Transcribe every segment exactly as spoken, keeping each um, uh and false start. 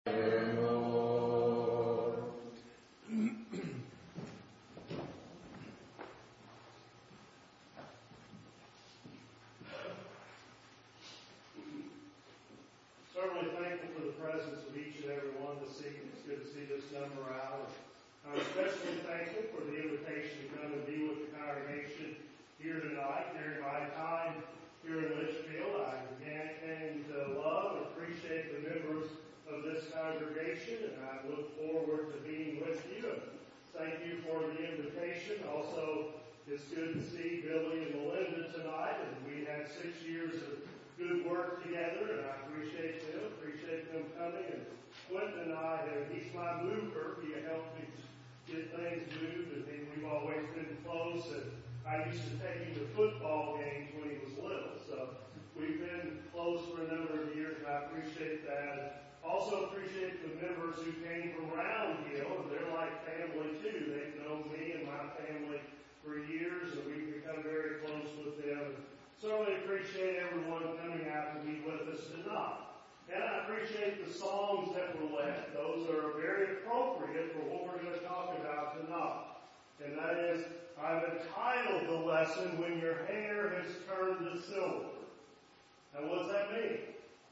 Certainly thankful for the presence of each and every one this evening. It's good to see this number out. I'm especially thankful for the invitation to come and be with the congregation here tonight. During my time here in Litchfield, I began came to love and appreciate the members of this congregation, and I look forward to being with you. And thank you for the invitation. Also, it's good to see Billy and Melinda tonight, and we had six years of good work together, and I appreciate them, appreciate them coming. And Quentin and I, he's my mover. He helped me get things moved, and we've always been close. And I used to take him to football games when he was little, so we've been close for a number of years, and I appreciate that. Also appreciate the members who came from Round Hill. They're like family too. They've known me and my family for years, and we've become very close with them. Certainly appreciate everyone coming out to be with us tonight. And I appreciate the songs that were led. Those are very appropriate for what we're going to talk about tonight. And that is, I've entitled the lesson, When Your Hair Has Turned to Silver. Now, what does that mean?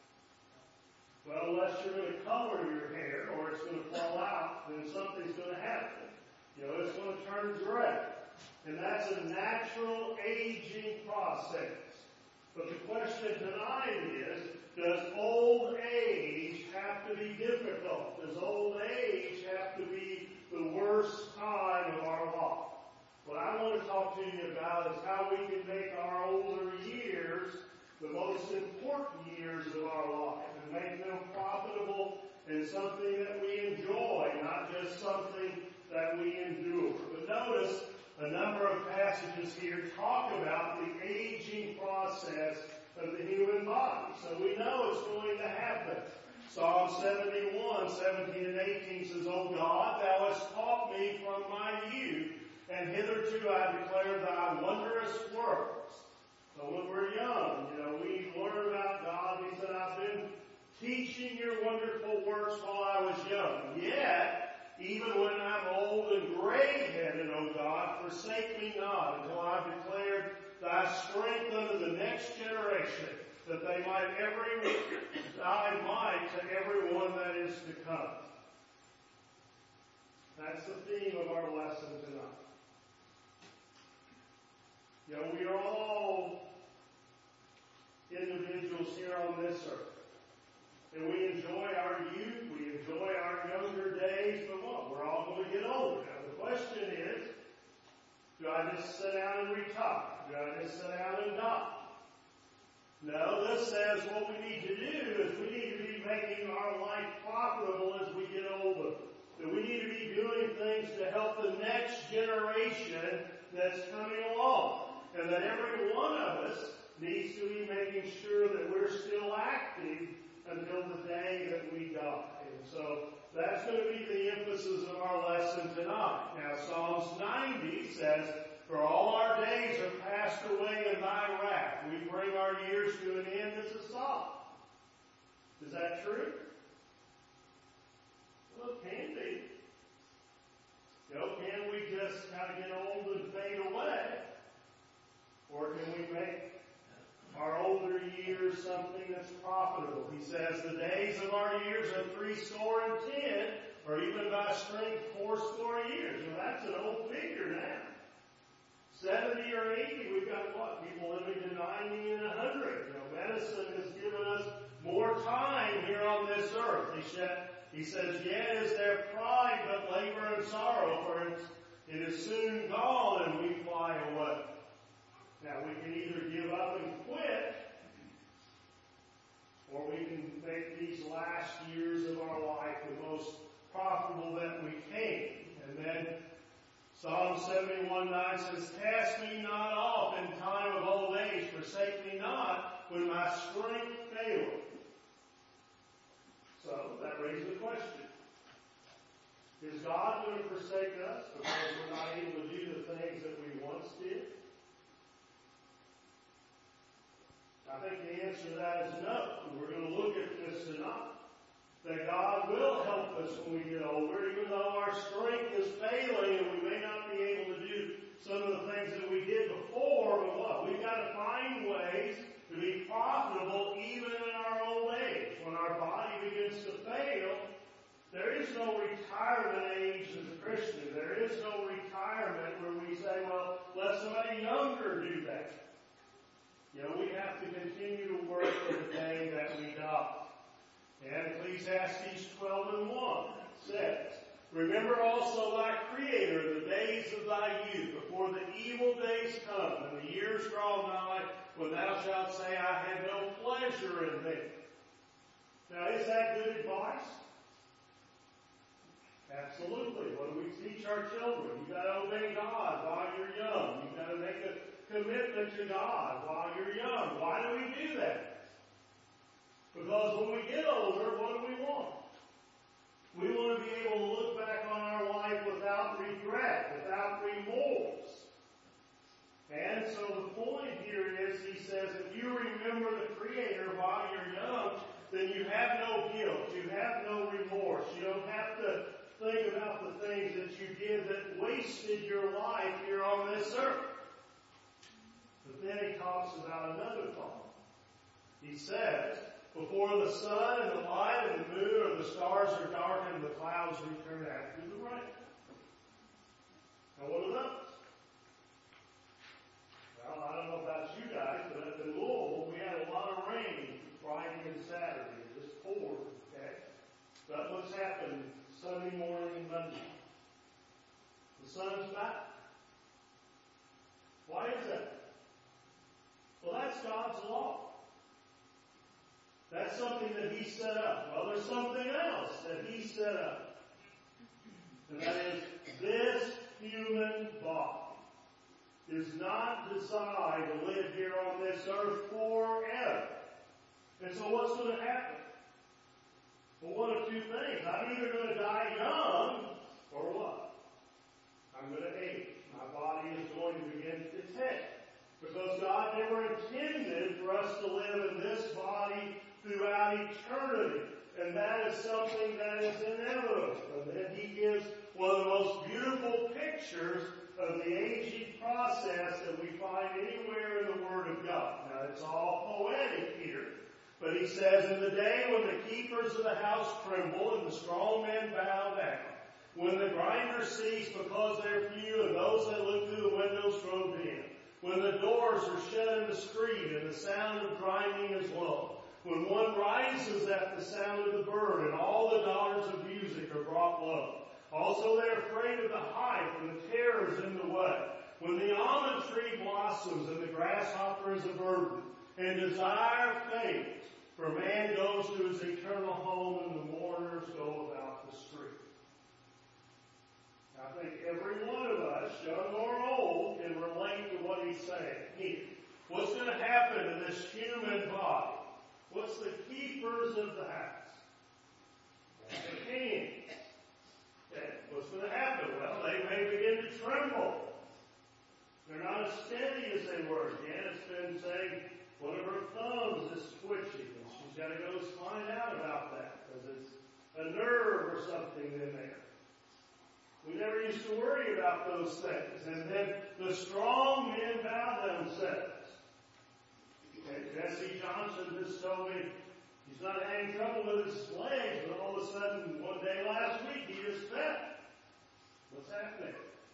Well, unless you're going to color your hair or it's going to fall out, then something's going to happen. You know, it's going to turn gray. And that's a natural aging process. But the question tonight is, does old age have to be difficult? Does old age have to be the worst time of our life? What I want to talk to you about is how we can make our older years the most important years of our life and make them profitable and something that we enjoy, not just something that we endure. But notice, a number of passages here talk about the aging process of the human body. So we know it's going to happen. Psalm seventy-one, seventeen and eighteen says, O God, thou hast taught me from my youth, and hitherto I declare thy wondrous works. So when we're young, you know, we learn about God. He said, I've been teaching your wonderful works while I was young. Yet, even when I'm old and gray-headed, O God, forsake me not until I've declared thy strength unto the next generation, that they might every thy might to everyone that is to come. That's the theme of our lesson tonight. You know, we are all individuals here on this earth. And we enjoy our youth, we enjoy our younger days, but what? We're all going to get older. Now the question is, do I just sit down and retire? Do I just sit down and die? No, this says what we need to do is we need to be making our life profitable as we get older. That we need to be doing things to help the next generation that's coming along. And that every one of us needs to be making sure that we're still active until the day that we die. And so that's going to be the emphasis of our lesson tonight. Now, Psalms ninety says, For all our days are passed away in thy wrath. We bring our years to an end as a psalm. Is that true? Well, it can be. You know, can we just kind of get old and fade away? Or can we make our older years something that's profitable? He says the days of our years are three score and ten, or even by strength four score years. Well, that's an old figure now. Seventy or eighty, we've got what? People living to ninety and a hundred. You know, medicine has given us more time here on this earth. He said, he says, yet is their pride but labor and sorrow, for it, it is soon gone and we fly away. Now, we can either give up and quit, or we can make these last years of our life the most profitable that we can. And then Psalm seventy-one nine says, Cast me not off in time of old age, forsake me not when my strength faileth. So that raises the question. Is God going to forsake us because we're not able to do the things that we once did? I think the answer to that is no. We're going to look at this tonight. that God will help us when we get older, even though our strength is failing and we may not be able to do some of the things that we did before, but what? We've got to find ways to be profitable even in our old age. When our body begins to fail, there is no retirement age as a Christian. There is no retirement where we say, well, let somebody younger do that. You know, we have to continue to work for the day that we die. And Ecclesiastes twelve and one says, remember also thy Creator in the days of thy youth, before the evil days come, and the years draw nigh, when thou shalt say, I had no pleasure in them. Now, is that good advice? Absolutely. What do we teach our children? You've got to obey God while you're young. You've got to make a commitment to God while you're young. Why do we do that? Because when we get older, what do we want? We want to be able to look back on our life without regret, without remorse. And so the point here is, he says, if you remember the Creator while you're young, then you have no guilt. You have no remorse. You don't have to think about the things that you did that wasted your life here on this earth. But then he talks about another thought. He says, before the sun and the light and the moon or the stars are darkened, the clouds return after the rain. Now what are those? Well, I don't know about you guys, but up in Louisville, we had a lot of rain Friday and Saturday. It just poured, okay? But what's happened Sunday morning and Monday? The sun's back. Why is that? Well, that's God's law. That's something that He set up. Well, there's something else that He set up. And that is, this human body is not designed to live here on this earth forever. And so what's going to happen? Well, one of two things. I'm either going to die young, or what? I'm going to age. My body is going to begin to decay. Because God never intended for us to live in this body throughout eternity. And that is something that is inevitable. And then he gives one of the most beautiful pictures of the aging process that we find anywhere in the Word of God. Now, it's all poetic here. But he says, in the day when the keepers of the house tremble and the strong men bow down, when the grinders cease because they're few and those that look through the windows grow dim, when the doors are shut in the street and the sound of grinding is low, when one rises at the sound of the bird and all the daughters of music are brought low. Also they're afraid of the height and the terrors in the way. When the almond tree blossoms and the grasshopper is a burden, and desire fades, for man goes to his eternal home and the mourners go about the street. I think every one of us, young or old, can relate to what he's saying here. What's going to happen to this human body? What's the keepers of the house? The king. Okay. What's going to happen? Well, they may begin to tremble. They're not as steady as they were. Janet's been saying one of her thumbs is twitching, and she's got to go find out about that because it's a nerve or something in there. We never used to worry about those things. And then the strong men bow themselves. Okay, Jesse Johnson just told me he's not having trouble with his legs, but all of a sudden, one day last week, he just fell. What's happening?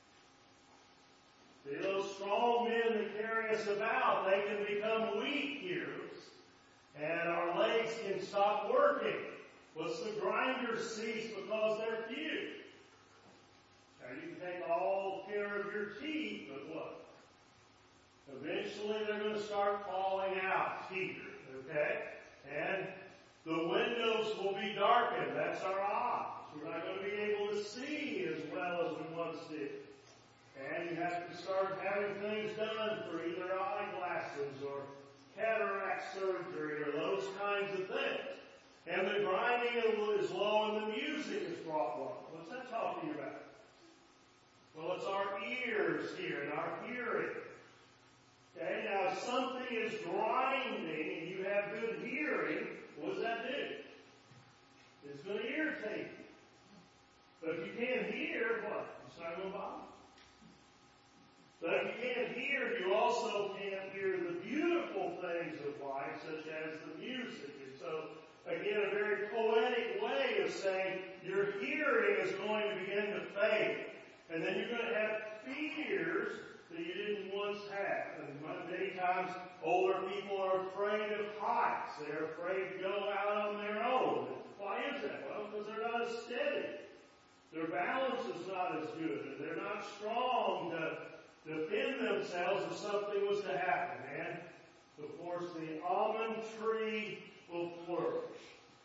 See, those strong men that carry us about, they can become weak here, and our legs can stop working. What's the grinders cease because they're few? Now, you can take all care of your teeth, but what? Eventually, they're going to start falling out here, okay? And the windows will be darkened. That's our eyes. We're not going to be able to see as well as we once did. And you have to start having things done for either eyeglasses or cataract surgery or those kinds of things. And the grinding is low and the music is brought low. What's that talking about? Well, it's our ears here and our hearing. Okay, now if something is grinding and you have good hearing, what does that do? It's It's going to irritate you. But if you can't hear, what? It's not going to bother you. But if you can't hear, you also can't hear the beautiful things of life, such as the music. And so, again, a very poetic way of saying your hearing is going to begin to fade. And then you're going to have fears that you didn't once have. And many times, older people are afraid of heights. They're afraid to go out on their own. Why is that? Well, because they're not as steady. Their balance is not as good. And they're not strong to defend themselves if something was to happen. And, of course, the almond tree will flourish.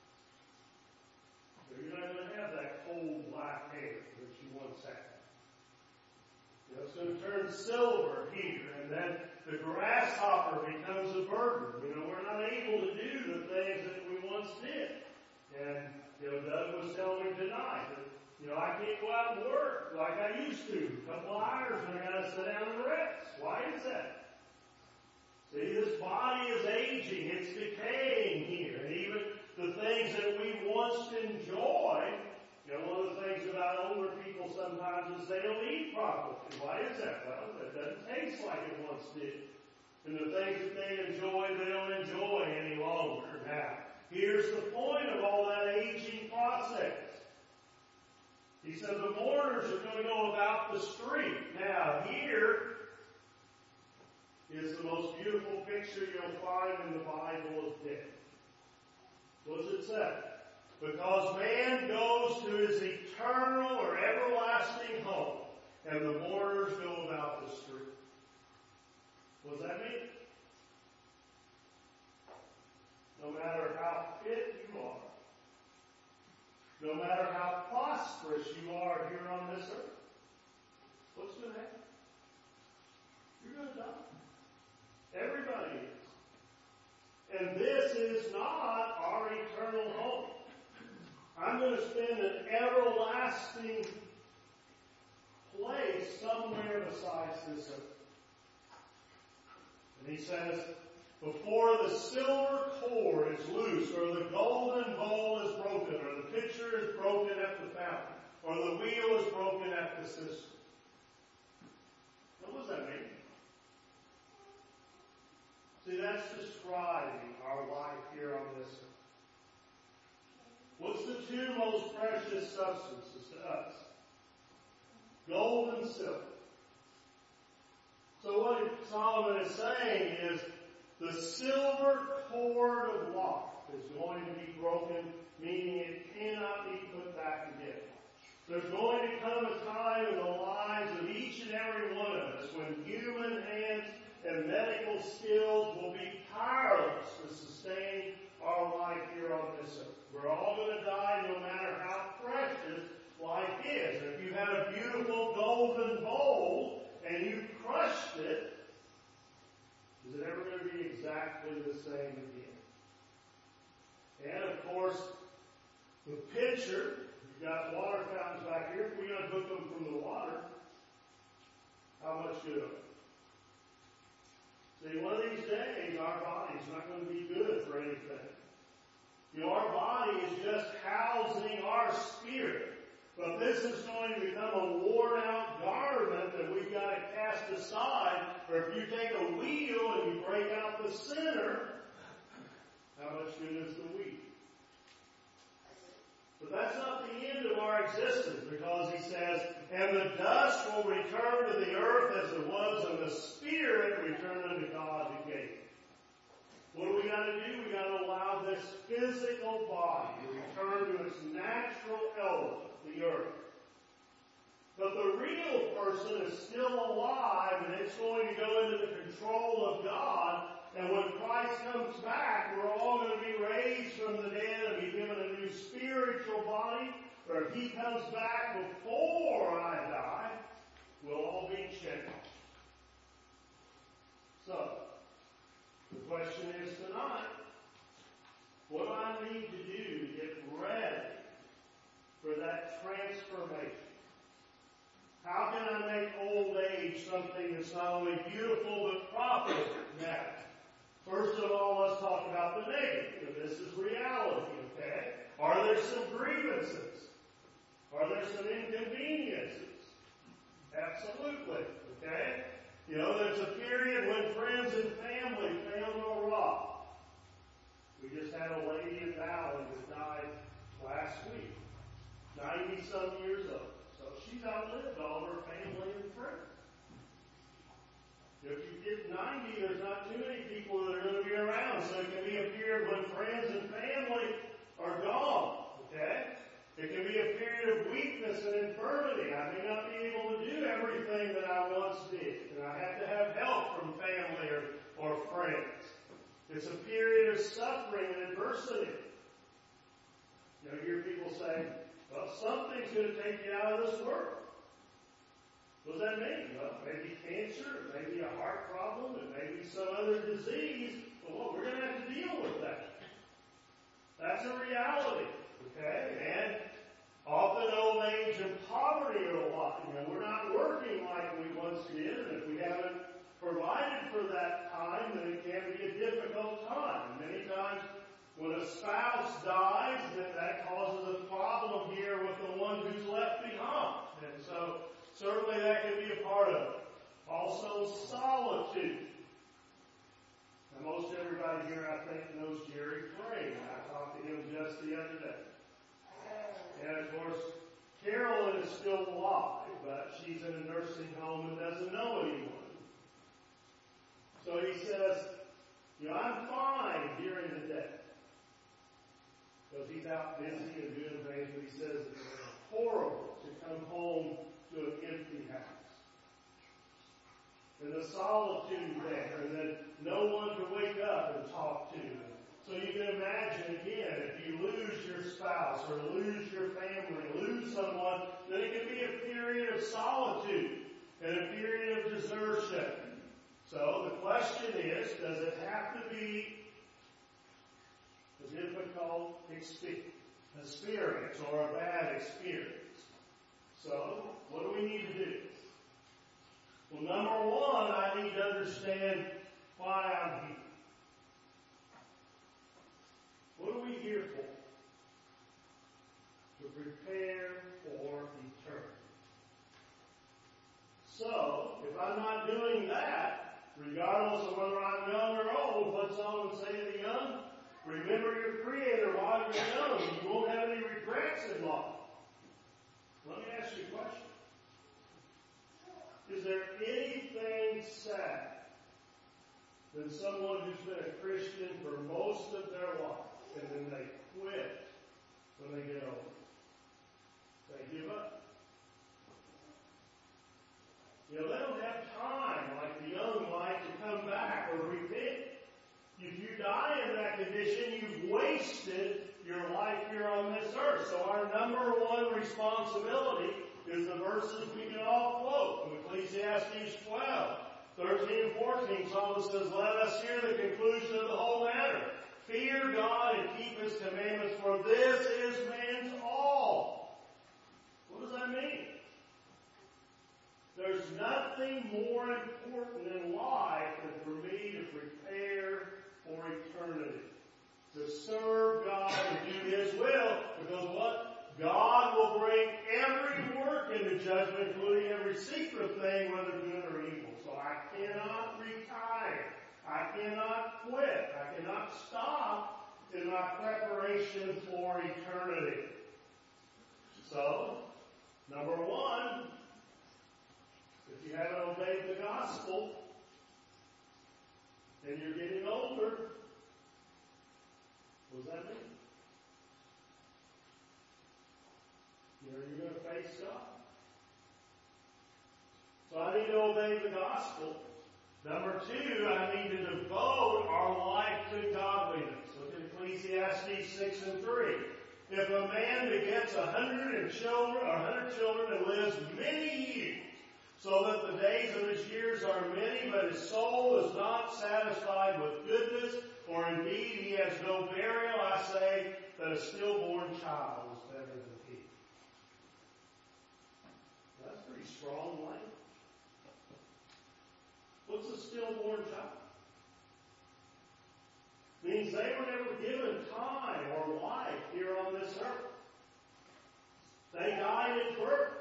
So you're not going to have that cold black hair that you once had. You know, it's going to turn silver here, and then the grasshopper becomes a burden. You know, we're not able to do the things that we once did. And, you know, Doug was telling me tonight that, you know, I can't go out and work like I used to. A couple of hours and I got to sit down and rest. Why is that? See, this body is aging. It's decaying here. And even the things that we once enjoyed, you know, one of the things about older people sometimes is they don't eat properly. Why is that? Well, it doesn't taste like it once did. And the things that they enjoy, they don't enjoy any longer now. Here's the point of all that aging process. He said the mourners are going to go about the street. Now, here is the most beautiful picture you'll find in the Bible of death. What does it say? Because man goes to his eternal or everlasting home, and the mourners go about the street. What does that mean? No matter how fit you are, no matter how prosperous you are here on this earth, what's going to happen? You're going to die. Everybody is. And this is not our eternal home. I'm going to spend an everlasting place somewhere besides this earth. And he says, before the silver cord is loose, or the golden bowl is broken, or the pitcher is broken at the fountain, or the wheel is broken at the cistern. What does that mean? See, that's describing our life here on this earth. What's the two most precious substances to us? Gold and silver. So what Solomon is saying is, the silver cord of life is going to be broken, meaning it cannot be put back together. There's going to come a time in the lives of each and every one of us when human hands and medical skills will be powerless to sustain our life here on this earth. We're all going to die no matter how precious life is. And if you had a beautiful golden bowl and you crushed it, is it ever going to be exactly the same again? And of course, the pitcher, you've got water fountains back here. If we unhook them from the water, how much good are they? See, one of these days, our body's not going to be good for anything. You know, our body is just housing our spirit. But this is going to become a worn-out garment that we've got to cast aside. Or if you take a wheel and you break out the center, how much good is the wheel? But that's not the end of our existence, because he says, and the dust will return to the earth as it was, and the spirit return unto God who gave it. What do we got to do? We got to allow this physical body to return to its natural element, the earth. But the real person is still alive, and it's going to go into the control of God. And when Christ comes back, we're all going to be raised from the dead and be given a new spiritual body. Or if he comes back before I die, we'll all be changed. So, the question is tonight, what do I need to do to get ready for that transformation? How can I make old age something that's not only beautiful but profitable? Now, first of all, let's talk about the negative. This is reality, okay? Are there some grievances? Are there some inconveniences? Absolutely. Okay? You know, there's a period when friends and family found a rock. We just had a lady in Valley that died last week, ninety-some years old. So she's outlived all of her family and friends. If you get ninety, there's not too many people that are going to be around. So it can be a period when friends and family are gone. Okay? It can be a period of weakness and infirmity. I may not be able to do everything that I once did. And I have to have help from family or, or friends. It's a period of suffering and adversity. You know, you hear people say, well, something's going to take you out of this world. What does that mean? Well, maybe cancer, it may be a heart problem, it may be some other disease. Well, we're going to have to deal with that. That's a reality. Okay? And often old age and poverty are a lot. You know, we're not working like we once did, and if we haven't provided for that time, then it can be a difficult time. Many times when a spouse dies, then that causes a problem here with the one who's left behind. And so certainly that can be a part of it. Also solitude. Now most everybody here I think knows Jerry Frame. I talked to him just the other day. And of course, Carolyn is still alive, but she's in a nursing home and doesn't know anyone. So he says, you know, I'm fine during the day. Because he's out busy and doing things, but he says it's horrible to come home to an empty house. And the solitude there, and then no one to wake up and talk to. So you can imagine, again, if you lose your spouse or lose your family, lose someone, then it can be a period of solitude and a period of desertion. So the question is, does it have to be a difficult experience or a bad experience? So what do we need to do? Well, number one, I need to understand why I'm here. What are we here for? To prepare for eternity. So, if I'm not doing that, regardless of whether I'm young or old, what's on and say to the young? Remember your Creator while you're young. You won't have any regrets in life. Let me ask you a question. Is there anything sad than someone who's been a Christian for most of their life and then they quit when they get older? They give up. You know, they don't have time like the young like to come back or repent. If you die in that condition, you've wasted your life here on this earth. So our number one responsibility is the verses we can all quote from Ecclesiastes twelve, thirteen and fourteen. Solomon says, let us hear the conclusion of the whole matter. Fear God and keep His commandments, for this is man's all. What does that mean? There's nothing more important in life than for me to prepare for eternity. To serve God and do His will. Because what? God will bring every work into judgment, including every secret thing, whether good or evil. So I cannot retire. I cannot quit. I cannot stop in my preparation for eternity. So, number one, if you haven't obeyed the gospel, and you're getting older, what does that mean? You know, you're going to face God. So I need to obey the gospel. Number two, I need to devote our life to godliness. Look at Ecclesiastes six and three. If a man begets a hundred children, or a hundred children and lives many years, so that the days of his years are many, but his soul is not satisfied with goodness, or indeed he has no burial, I say that a stillborn child is better than he. That's pretty strong language. What's a stillborn child? Means they were never given time or life here on this died at birth.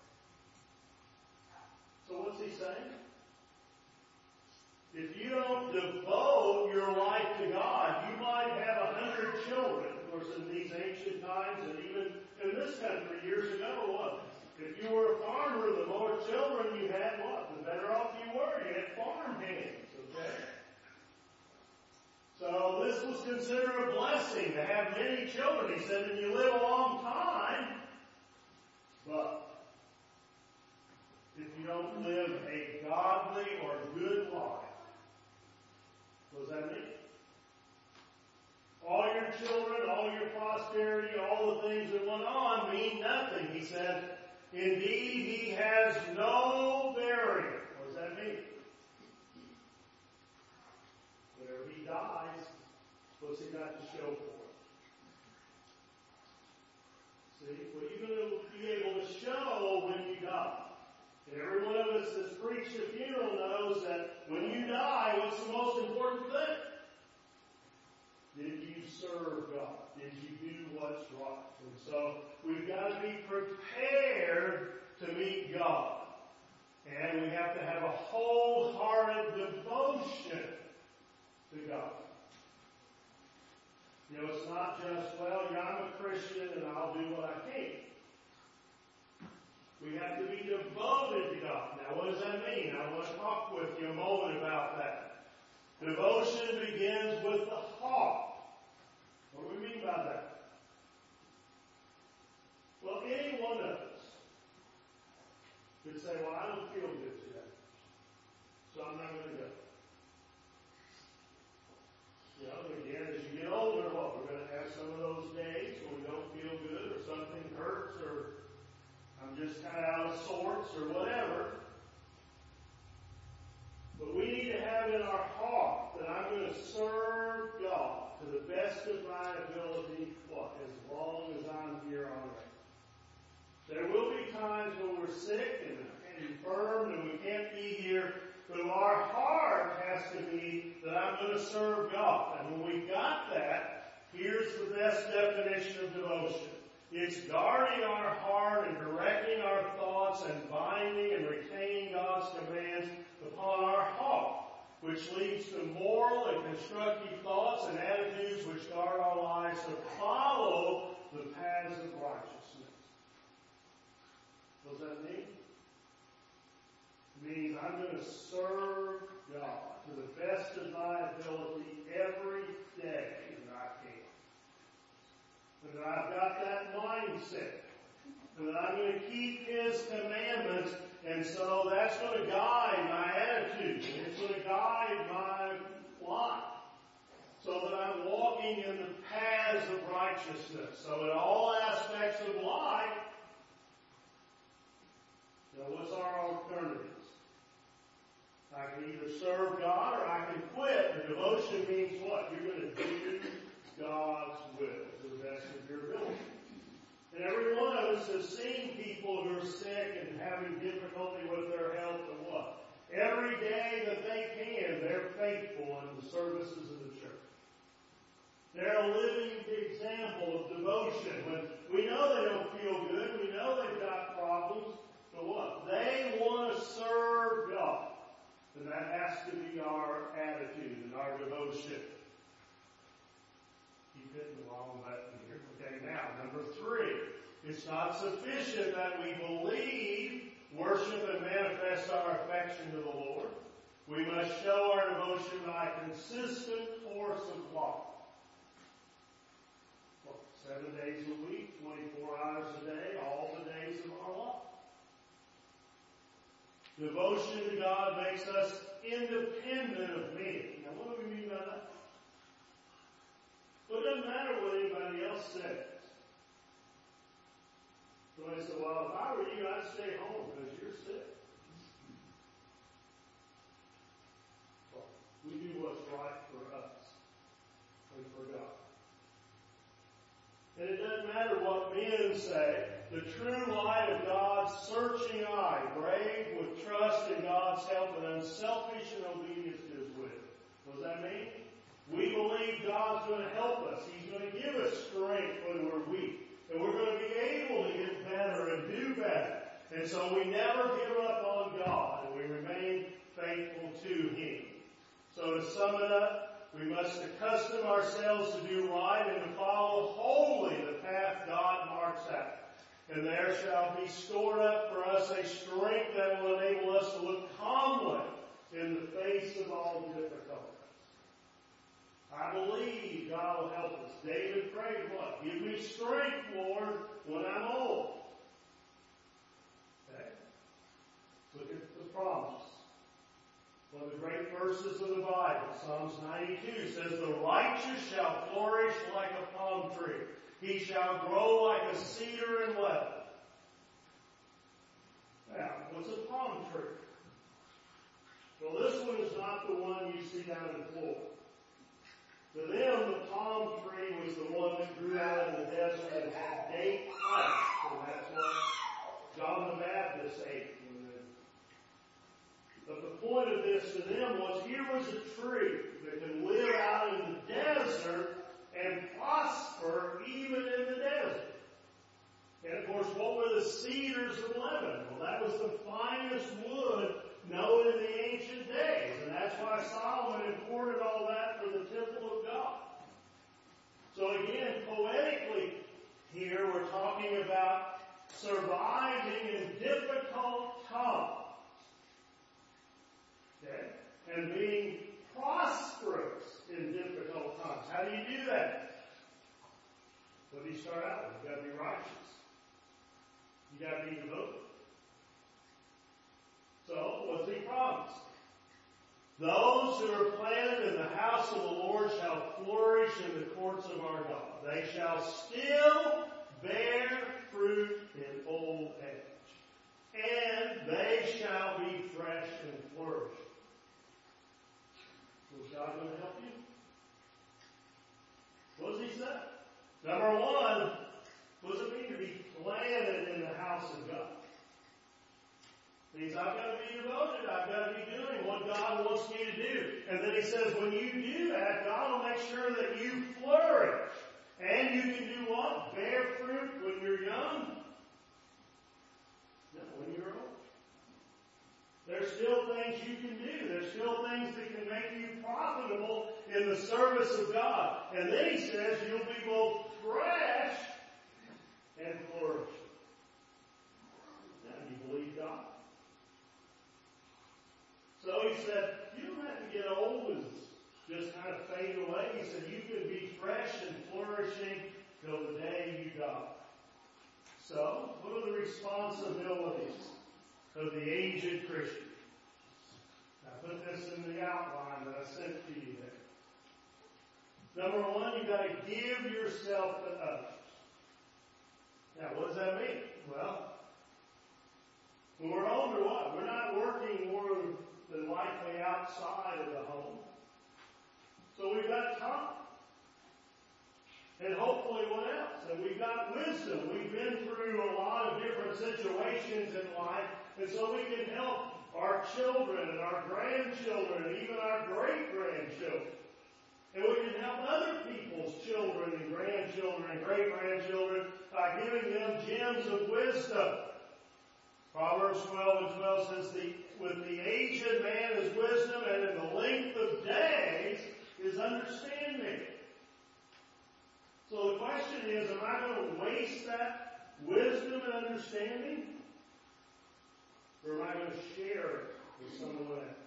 So what's he saying? If you don't devote your life to God, you might have a hundred children. Of course, in these ancient times, and even in this country years ago, what? If you were a farmer, the more children you had, what? The better off you were. You had farm hands, okay? So this was considered a blessing to have many children. He said, and you live a long time, but if you don't live a godly or good life, what does that mean? All your children, all your prosperity, all the things that went on mean nothing. He said, indeed, he has no bearing. What does that mean? Whenever he dies, what's he got to show for it? See, what are you going to be able to show when you die? And every one of us that's preached a funeral knows that when you die, what's the most important thing? Did you serve God? Did you do what's right? And so we've got to be prepared to meet God. And we have to have a wholehearted devotion to God. You know, it's not just, well, yeah, I'm a Christian and I'll do what I can. We have to be devoted to God. Now, what does that mean? I want to talk with you a moment about that. Devotion begins with the heart. What do we mean by that? Well, any one of us could say, well, I don't feel good today, so I'm not going to go. You know, again, as you get older, what, we're going to have some of those days when we don't feel good or something hurts or I'm just kind of out of sorts or whatever. But we need to have in our heart that I'm going to serve God to the best of my ability, what, as long as I'm here on earth. There will be times when we're sick and, and infirmed and we can't be here, but our heart has to be that I'm going to serve God. And when we got that, here's the best definition of devotion. It's guarding our heart and directing our thoughts and binding and retaining God's commands upon our heart, which leads to moral and constructive thoughts and attitudes which guard our lives to follow the paths of righteousness. What does that mean? It means I'm going to serve God to the best of my ability every day that I can. And that I've got that mindset. And that I'm going to keep His commandments. And so that's going to guide my attitude. And it's going to guide my life. So that I'm walking in the paths of righteousness. So in all aspects of life, you know, what's our alternatives? I can either serve God or I can quit. And devotion means what? You're going to do God's will to the best of your ability. And every one of us has seen people who are sick and having difficulty with their health and what? Every day that they can, they're faithful in the services of the church. They're a living example of devotion. When we know they don't feel good, we know they've got problems, but what? They want to serve God. And that has to be our attitude and our devotion. Keep hitting the wrong button here. Okay, now, number three. It's not sufficient that we believe, worship, and manifest our affection to the Lord. We must show our devotion by a consistent course of life. Well, seven days a week, twenty-four hours a day, all the days of our life. Devotion to God makes us independent of men. Now, what do we mean by that? Well, it doesn't matter what anybody else says. Somebody said, well, if I were you, I'd stay home because you're sick. Well, we do what's right for us and for God. And it doesn't matter what men say. The true light of God's searching eye, brave with trust in God's help and unselfish in obedience to His will. What does that mean? We believe God's going to help us. He's going to give us strength when we're weak. And we're going to be able to get better and do And so we never give up on God, and we remain faithful to Him. So to sum it up, we must accustom ourselves to do right and to follow wholly the path God marks out. And there shall be stored up for us a strength that will enable us to look calmly in the face of all difficulties. I believe God will help us. David prayed what? Give me strength, Lord, when I'm old. Okay? Look at the promise. One of the great verses of the Bible, Psalms ninety-two, says, the righteous shall flourish like a palm tree. He shall grow like a cedar in Lebanon. Now, what's a palm tree? Well, this one is not the one you see down in Florida. To them, the palm tree was the one that grew out in the desert and had date height. And that's what John the Baptist ate. But the point of this to them was, here was a tree that could live out in the desert and prosper even in the desert. And of course, what were the cedars of Lebanon? Well, that was the finest wood known in the ancient days. And that's why Solomon imported all that for the temple of God. So again, poetically here, we're talking about surviving in difficult times. Okay? And being prosperous in difficult times. How do you do that? What do you start out with? You've got to be righteous. You've got to be devoted. So, what's he promised? Those who are planted in the house of the Lord shall flourish in the courts of our God. They shall still bear fruit in old age. And they shall be fresh and flourishing. Was God going to help you? What does he say? Number one, what does it mean to be planted in the house of God? It means I've got to be devoted. I've got to be doing what God wants me to do. And then he says, when you do that, God will make sure that you flourish. And you can do what? Bear fruit when you're young? No, when you're old. There's still things you can do. There's still things that can make you profitable in the service of God. And then he says you'll be both fresh and flourishing. Now, do you believe God? So he said, you don't have to get old and just kind of fade away. He said you can be fresh and flourishing till the day you die. So, what are the responsibilities of the aged Christian? I put this in the outline that I sent to you there. Number one, you've got to give yourself to others. Now, what does that mean? Well, when we're older, what? We're not working more than likely outside of the home. So we've got time. And hopefully what else? And we've got wisdom. We've been through a lot of different situations in life. And so we can help our children and our grandchildren and even our great-grandchildren. And we can help other people's children and grandchildren and great-grandchildren by giving them gems of wisdom. Proverbs twelve and twelve says, the, with the aged man is wisdom, and in the length of days is understanding. So the question is, am I going to waste that wisdom and understanding? Or am I going to share it with someone else?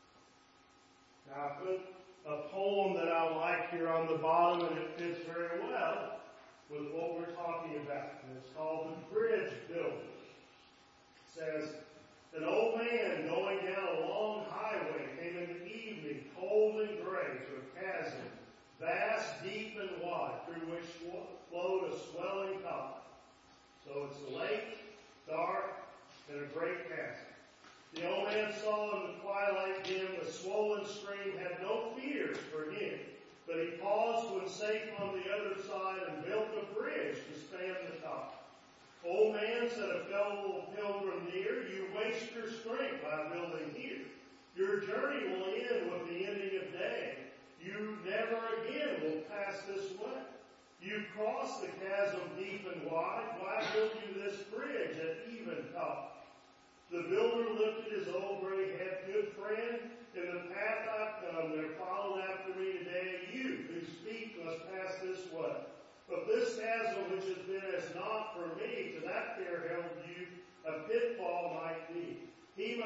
Now I put a poem that I like here on the bottom, and it fits very well with what we're talking about. And it's called The Bridge Builder. It says, an old man going down a long highway came in the evening, cold and gray, to a chasm, vast, deep, and wide, through which flowed a swelling tide. So it's a lake, dark, and a great chasm. The old man saw in the twilight dim the swollen stream had no fears for him, but he paused when safe on the other side and built a bridge to span the top. Old man, said a fellow pilgrim near, you waste your strength by building here. Your journey will end with the ending of day. You never again will pass this way. You've crossed the chasm deep and wide. Why build you this bridge at even top?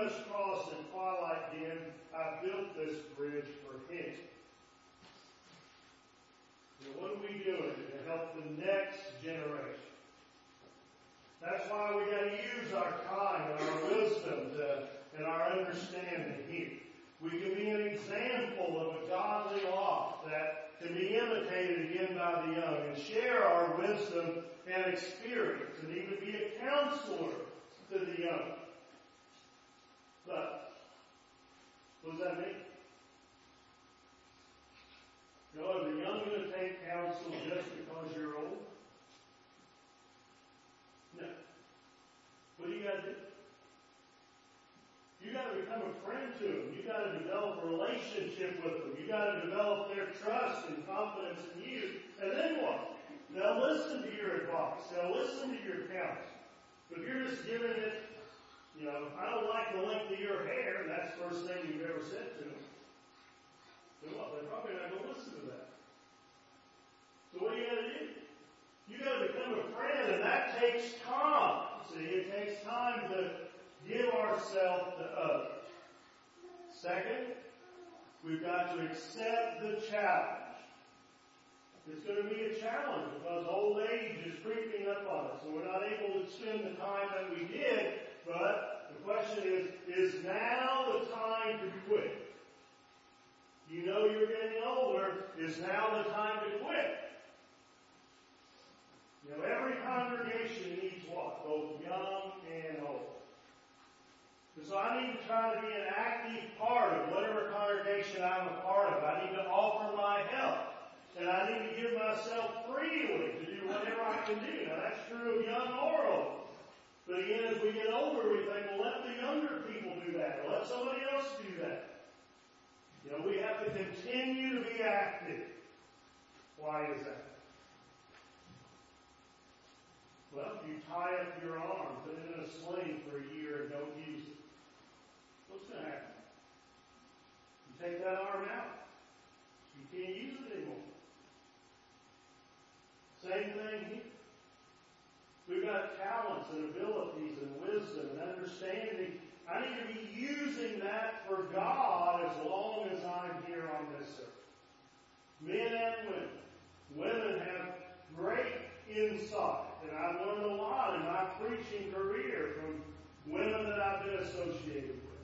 must cross at twilight dim. I built this bridge for him. And what are we doing to help the next generation? That's why we got to use our time and our wisdom to, and our understanding here. We can be an example of a godly life that can be imitated again by the young and share our wisdom and experience and even be a counselor to the young. But, what does that mean? You know, are the young going to take counsel just because you're old? No. What do you got to do? You got to become a friend to them. You got to develop a relationship with them. You got to develop their trust and confidence in you. And then what? They'll listen to your advice. They'll listen to your counsel. But if you're just giving it, you know, I don't like the length of your hair, and that's the first thing you've ever said to them. Then what? They're probably not going to listen to that. So what do you got to do? You got to become a friend, and that takes time. See, it takes time to give ourselves to others. Second, we've got to accept the challenge. It's going to be a challenge because old age is creeping up on us, and we're not able to spend the time that we did. But the question is, is now the time to quit? You know you're getting older. Is now the time to quit? You know, every congregation needs what? Both young and old. And so I need to try to be an active part of whatever congregation I'm a part of. I need to offer my help. And I need to give myself freely to do whatever I can do. Now that's true of young or old. But again, as we get older, we think, well, let the younger people do that. Or let somebody else do that. You know, we have to continue to be active. Why is that? Well, if you tie up your arm, put it in a sling for a year and don't use it, what's going to happen? You take that arm out. You can't use it anymore. Same thing here. We've got talents and abilities and wisdom and understanding. I need to be using that for God as long as I'm here on this earth. Men and women. Women have great insight, and I've learned a lot in my preaching career from women that I've been associated with.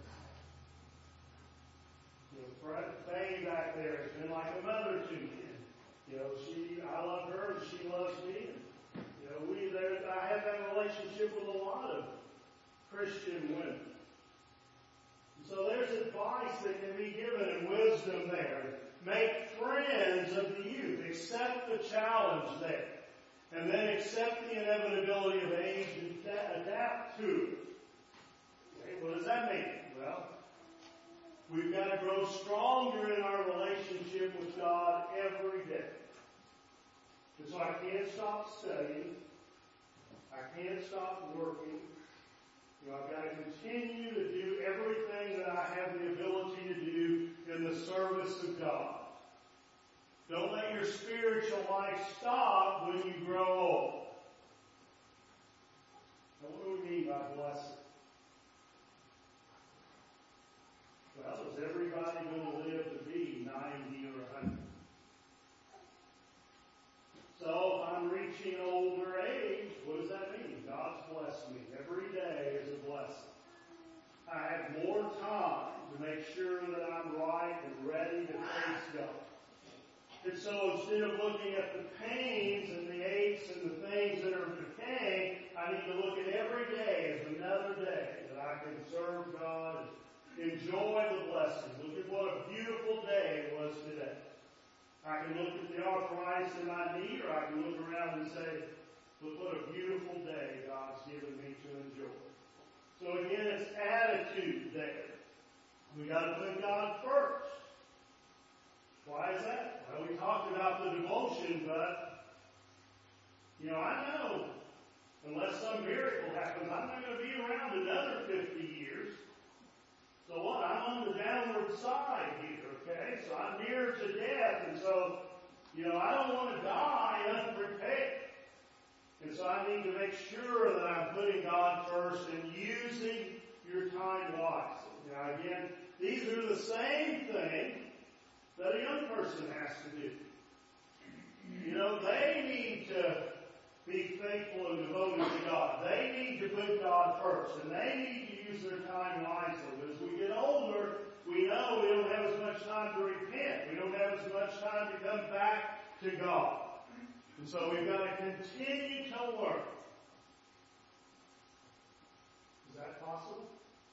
You know, Faye back there has been like a mother to me. You know, she, I love her, and she loves me. And, you know, we there. I have that relationship with a lot of Christian women. And so there's advice that can be given and wisdom there. Make friends of the youth. Accept the challenge there. And then accept the inevitability of age and adapt to it. Okay, what does that mean? Well, we've got to grow stronger in our relationship with God every day. And so I can't stop studying. I can't stop working. You know, I've got to continue to do everything that I have the ability to do in the service of God. Don't let your spiritual life stop when you grow old. Now, what do we mean by blessing? Well, is everybody going to live to be ninety or one hundred? So, if I'm reaching older age, what does that mean? God's blessed me. Every day is a blessing. I have more time to make sure that I'm right and ready to face God. And so instead of looking at the pains and the aches and the things that are decaying, I need to look at every day as another day that I can serve God and enjoy the blessings. Look at what a beautiful day it was today. I can look at the arthritis in my knee, or I can look around and say, look what a beautiful day God's given me to enjoy. So again, it's attitude there. We got to put God first. Why is that? Well, we talked about the devotion, but, you know, I know, unless some miracle happens, I'm not going to be around another fifty years. So what? I'm on the downward side here, okay? So I'm near to death, and so, you know, I don't want to die unprepared. And so I need to make sure that I'm putting God first and using your time wisely. Now again, these are the same thing that a young person has to do. You know, they need to be faithful and devoted to God. They need to put God first, and they need to use their time wisely. But as we get older, we know we don't have as much time to repent. We don't have as much time to come back to God. And so we've got to continue to work. Is that possible?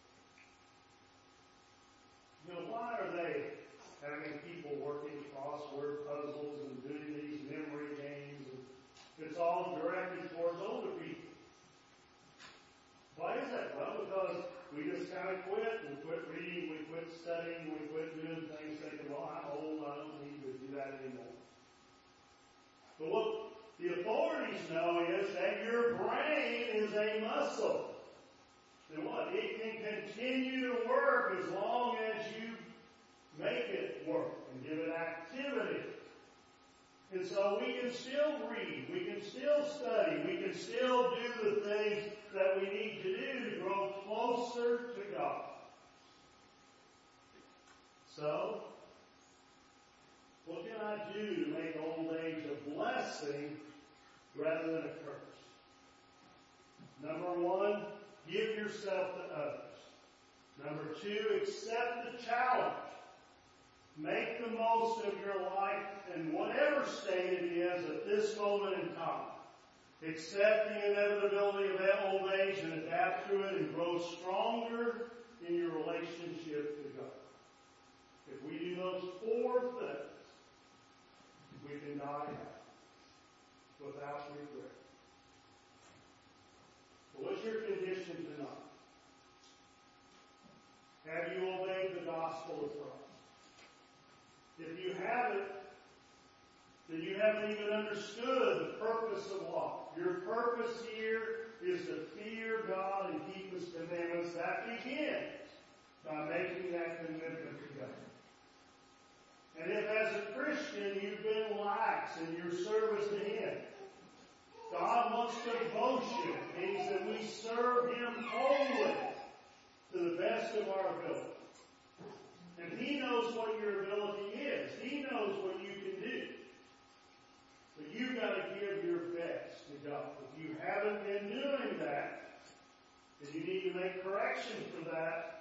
You know, why are they having people working crossword puzzles and doing these memory games? And it's all directed towards older people. Why is that? Well, because we just kind of quit. We quit reading, we quit studying, we quit doing things thinking, well, I'm old, I don't need to do that anymore. But what the authorities know is that your brain is a muscle. And what? It can continue to work as long as you make it work and give it activity. And so we can still read, we can still study, we can still do the things that we need to do to grow closer to God. So, what can I do to make old age a blessing rather than a curse? Number one, give yourself to others. Number two, accept the challenge. Make the most of your life in whatever state it is at this moment in time. Accept the inevitability of that old age and adapt to it and grow stronger in your relationship to God. If we do those four things, we can die happy without regret. But what's your condition tonight? Have you obeyed the gospel of Christ? If you haven't, then you haven't even understood the purpose of law. Your purpose here is to fear God and keep His commandments. That begins by making that commitment to God. And if as a Christian you've been lax in your service to Him, God wants devotion. It means that we serve Him wholly to the best of our ability. And He knows what your ability is. He knows what you can do. But you've got to give your best to God. If you haven't been doing that, then you need to make correction for that